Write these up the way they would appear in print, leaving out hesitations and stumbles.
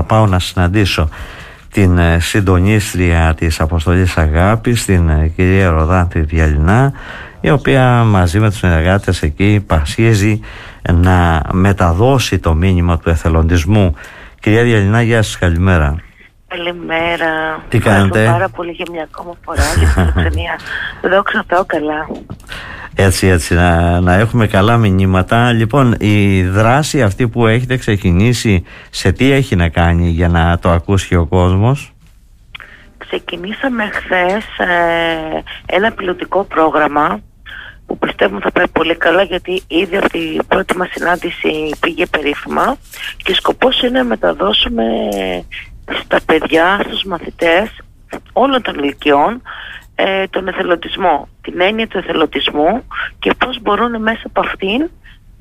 πάω να συναντήσω την συντονίστρια της Αποστολής Αγάπης, την κυρία Ροδάντη Διαλυνά, η οποία μαζί με τους συνεργάτες εκεί πασχίζει να μεταδώσει το μήνυμα του εθελοντισμού. Κυρία Διαλυνά, γεια σας, καλημέρα. Καλημέρα. Τι κάνετε? Ευχαριστώ πάρα πολύ για μια ακόμα φορά για την φιλοξενία. Δόξα τω καλά. Έτσι, να έχουμε καλά μηνύματα. Λοιπόν, η δράση αυτή που έχετε ξεκινήσει, σε τι έχει να κάνει για να το ακούσει ο κόσμος? Ξεκινήσαμε χθες ένα πιλωτικό πρόγραμμα που πιστεύουμε θα πάει πολύ καλά, γιατί ήδη αυτή η πρώτη μας συνάντηση πήγε περίφημα και σκοπός είναι να μεταδώσουμε στα παιδιά, στους μαθητές όλων των ηλικιών τον εθελοντισμό, την έννοια του εθελοντισμού και πώς μπορούν μέσα από αυτήν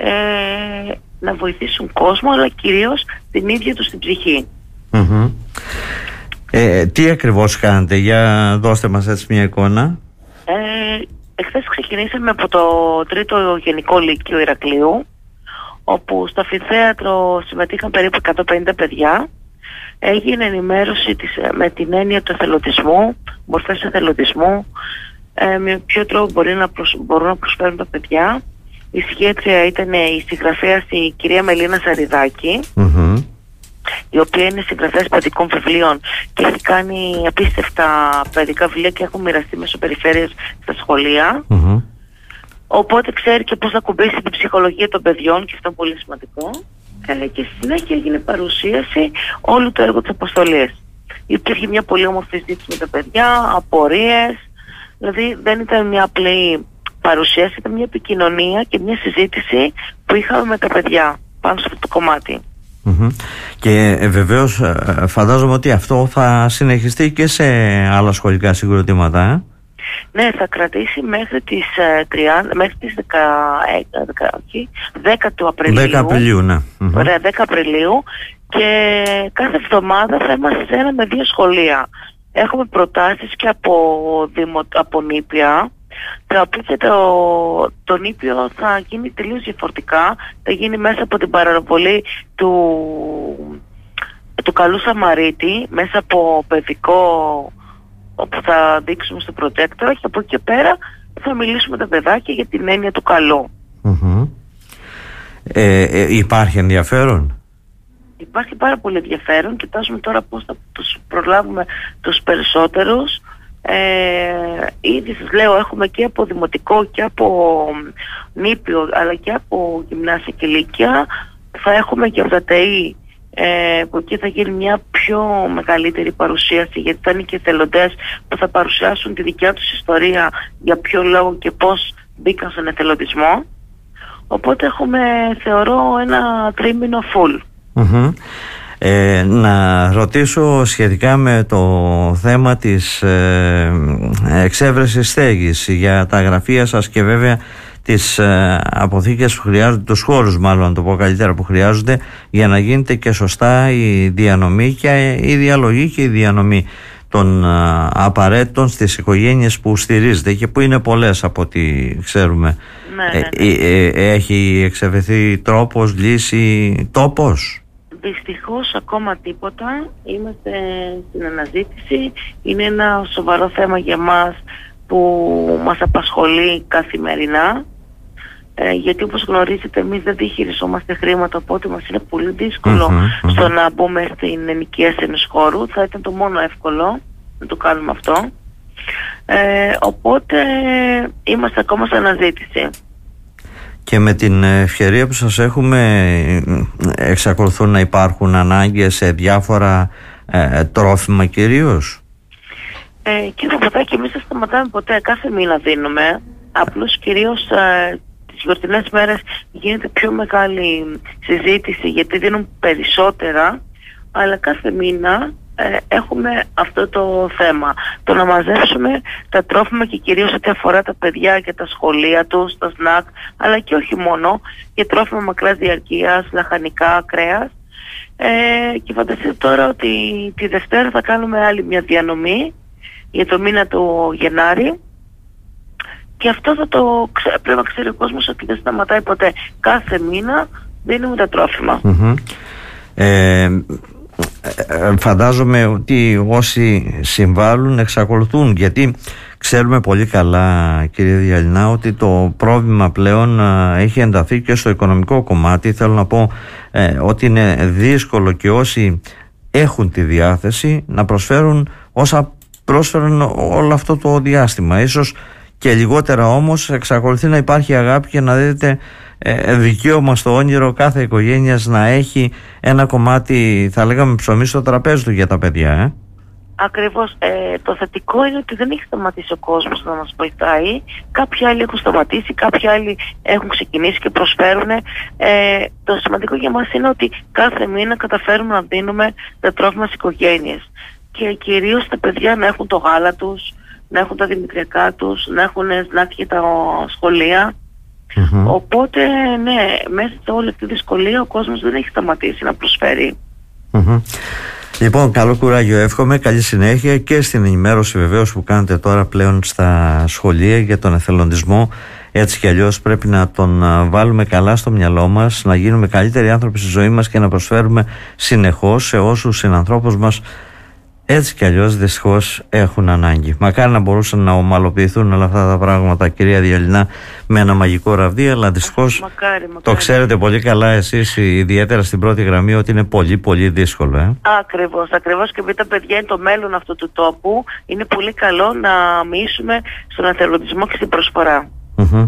να βοηθήσουν κόσμο, αλλά κυρίως την ίδια τους την ψυχή. Mm-hmm. Τι ακριβώς κάνετε, για δώστε μας έτσι μια εικόνα. Εχθές ξεκινήσαμε από το 3ο Γενικό Λύκειο Ηρακλείου, όπου στο αμφιθέατρο συμμετείχαν περίπου 150 παιδιά. Έγινε ενημέρωση με την έννοια του εθελοντισμού, μορφές εθελοντισμού, με ποιο τρόπο μπορούν να προσφέρουν τα παιδιά. Η σχέδια ήταν η συγγραφέας η κυρία Μελίνα Ζαριδάκη, mm-hmm. η οποία είναι συγγραφέας παιδικών βιβλίων και έχει κάνει απίστευτα παιδικά βιβλία και έχουν μοιραστεί μέσω περιφέρειας στα σχολεία. Mm-hmm. Οπότε ξέρει και πώς να κουμπίσει την ψυχολογία των παιδιών, και αυτό είναι πολύ σημαντικό. Και στη συνέχεια έγινε παρουσίαση όλου του έργου της Αποστολής. Υπήρχε μια πολύ όμορφη συζήτηση με τα παιδιά, απορίες, δηλαδή δεν ήταν μια απλή παρουσίαση, ήταν μια επικοινωνία και μια συζήτηση που είχαμε με τα παιδιά πάνω σε αυτό το κομμάτι. Mm-hmm. Και βεβαίως φαντάζομαι ότι αυτό θα συνεχιστεί και σε άλλα σχολικά συγκροτήματα. Ναι, θα κρατήσει μέχρι τις 10 του Απριλίου. 10 Απριλίου, ναι. Ωραία, 10 Απριλίου, και κάθε εβδομάδα θα είμαστε σε 1 με 2 σχολεία. Έχουμε προτάσεις και από νήπια, τα οποία το νήπιο θα γίνει τελείως διαφορετικά. Θα γίνει μέσα από την παραβολή του Καλού Σαμαρίτη, μέσα από παιδικό, όπου θα δείξουμε στο προτζέκτορα, και από εκεί και πέρα θα μιλήσουμε τα παιδάκια για την έννοια του καλού. Mm-hmm. Υπάρχει ενδιαφέρον? Υπάρχει πάρα πολύ ενδιαφέρον. Κοιτάζουμε τώρα πώς θα τους προλάβουμε τους περισσότερους. Ήδη σας λέω, έχουμε και από δημοτικό και από νήπιο, αλλά και από γυμνάσια και λύκεια. Θα έχουμε και από τα ΤΕΗ, που εκεί θα γίνει μια πιο μεγαλύτερη παρουσίαση, γιατί θα είναι και εθελοντές που θα παρουσιάσουν τη δικιά τους ιστορία, για ποιο λόγο και πώς μπήκαν στον εθελοντισμό. Οπότε έχουμε, θεωρώ, ένα τρίμηνο full. Mm-hmm. Να ρωτήσω σχετικά με το θέμα της εξέβρεσης στέγης για τα γραφεία σας και βέβαια τις αποθήκες που χρειάζονται, τους χώρους μάλλον, το πω καλύτερα, που χρειάζονται για να γίνεται και σωστά η διανομή και η διαλογή και η διανομή των απαραίτητων στις οικογένειες που στηρίζετε και που είναι πολλές από ό,τι ξέρουμε. Ναι. Έχει εξευρεθεί τρόπος, λύση, τόπος? Δυστυχώς ακόμα τίποτα. Είμαστε στην αναζήτηση. Είναι ένα σοβαρό θέμα για μας που μας απασχολεί καθημερινά, γιατί όπως γνωρίζετε εμείς δεν διαχειριζόμαστε χρήματα, οπότε μας είναι πολύ δύσκολο στο να μπούμε στην ενοικίαση ενός χώρου. Θα ήταν το μόνο εύκολο να το κάνουμε αυτό, οπότε είμαστε ακόμα στην αναζήτηση. Και με την ευκαιρία που σας έχουμε, εξακολουθούν να υπάρχουν ανάγκες σε διάφορα τρόφιμα κυρίως? Κύριε Παπαδάκη, εμείς δεν σταματάμε ποτέ, κάθε μήνα δίνουμε. Απλώς κυρίως τις γιορτινές μέρες γίνεται πιο μεγάλη συζήτηση, γιατί δίνουν περισσότερα, αλλά κάθε μήνα έχουμε αυτό το θέμα, το να μαζέψουμε τα τρόφιμα, και κυρίως ό,τι αφορά τα παιδιά και τα σχολεία τους, τα σνακ, αλλά και όχι μόνο, και τρόφιμα μακράς διαρκείας, λαχανικά, κρέας. Και φανταστείτε τώρα ότι τη Δευτέρα θα κάνουμε άλλη μια διανομή για το μήνα του Γενάρη, και αυτό πρέπει να ξέρει ο κόσμος ότι δεν σταματάει ποτέ. Κάθε μήνα δίνουμε τα τρόφιμα. φαντάζομαι ότι όσοι συμβάλλουν εξακολουθούν, γιατί ξέρουμε πολύ καλά, κύριε Διαλυνά, ότι το πρόβλημα πλέον έχει ενταθεί και στο οικονομικό κομμάτι. Θέλω να πω ότι είναι δύσκολο και όσοι έχουν τη διάθεση να προσφέρουν όσα πρόσφεραν όλο αυτό το διάστημα. Ίσως και λιγότερα, όμως εξακολουθεί να υπάρχει αγάπη και να δείτε δικαίωμα στο όνειρο κάθε οικογένειας να έχει ένα κομμάτι, θα λέγαμε, ψωμί στο τραπέζι του για τα παιδιά. Ακριβώς. Το θετικό είναι ότι δεν έχει σταματήσει ο κόσμος να μας βοηθάει. Κάποιοι άλλοι έχουν σταματήσει, κάποιοι άλλοι έχουν ξεκινήσει και προσφέρουν. Το σημαντικό για μας είναι ότι κάθε μήνα καταφέρουμε να δίνουμε τα τρόφιμα στις οικογένειες. Και κυρίως τα παιδιά να έχουν το γάλα τους, να έχουν τα δημητριακά τους, να έχουν σνακ για τα σχολεία. Οπότε, ναι, μέσα σε όλη αυτή τη δυσκολία ο κόσμος δεν έχει σταματήσει να προσφέρει. Λοιπόν, καλό κουράγιο εύχομαι, καλή συνέχεια και στην ενημέρωση βεβαίως που κάνετε τώρα πλέον στα σχολεία για τον εθελοντισμό. Έτσι κι αλλιώς πρέπει να τον βάλουμε καλά στο μυαλό μας, να γίνουμε καλύτεροι άνθρωποι στη ζωή μας και να προσφέρουμε συνεχώς σε όσους συνανθρώπους μας έτσι κι αλλιώς δυστυχώς έχουν ανάγκη. Μακάρι να μπορούσαν να ομαλοποιηθούν όλα αυτά τα πράγματα, κυρία Διαλυνά, με ένα μαγικό ραβδί, αλλά δυστυχώς μακάρι. Το ξέρετε πολύ καλά εσείς, ιδιαίτερα στην πρώτη γραμμή, ότι είναι πολύ πολύ δύσκολο. Ακριβώς και επειδή τα παιδιά είναι το μέλλον αυτού του τόπου, είναι πολύ καλό να μοιήσουμε στον εθελοντισμό και στην προσφορά.